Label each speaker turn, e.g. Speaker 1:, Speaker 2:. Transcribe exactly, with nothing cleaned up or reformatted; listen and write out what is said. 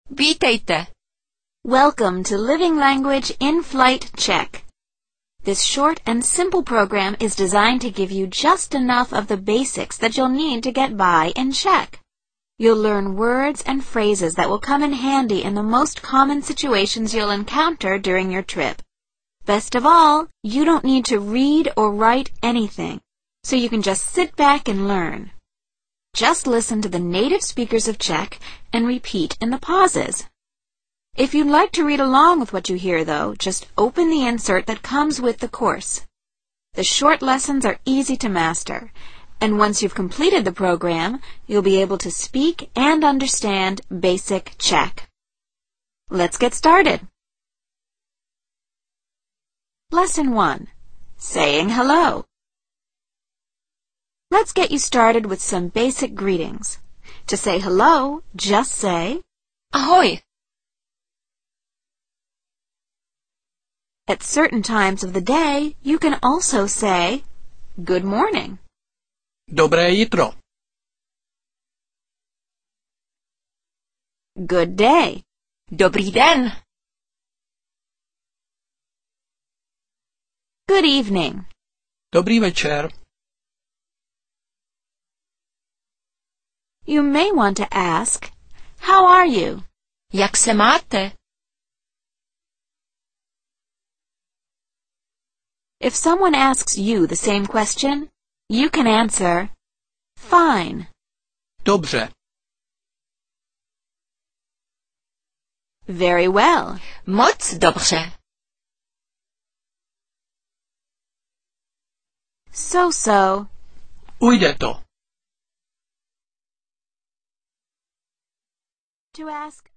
Speaker 1: Vítejte.
Speaker 2: Welcome to Living Language In-Flight Czech. This short and simple program is designed to give you just enough of the basics that you'll need to get by in Czech. You'll learn words and phrases that will come in handy in the most common situations you'll encounter during your trip. Best of all, you don't need to read or write anything, so you can just sit back and learn. Just listen to the native speakers of Czech and repeat in the pauses. If you'd like to read along with what you hear, though, just open the insert that comes with the course. The short lessons are easy to master, and once you've completed the program, you'll be able to speak and understand basic Czech. Let's get started. Lesson one. Saying hello. Let's get you started with some basic greetings. To say hello, just say
Speaker 1: Ahoj.
Speaker 2: At certain times of the day, you can also say good morning.
Speaker 3: Dobré jitro.
Speaker 2: Good day.
Speaker 1: Dobrý den.
Speaker 2: Good evening.
Speaker 3: Dobrý večer.
Speaker 2: You may want to ask, how are you?
Speaker 1: Jak se máte?
Speaker 2: If someone asks you the same question, you can answer, fine.
Speaker 3: Dobře.
Speaker 2: Very well.
Speaker 1: Moc dobře.
Speaker 2: So-so.
Speaker 3: Ujde to.
Speaker 2: To ask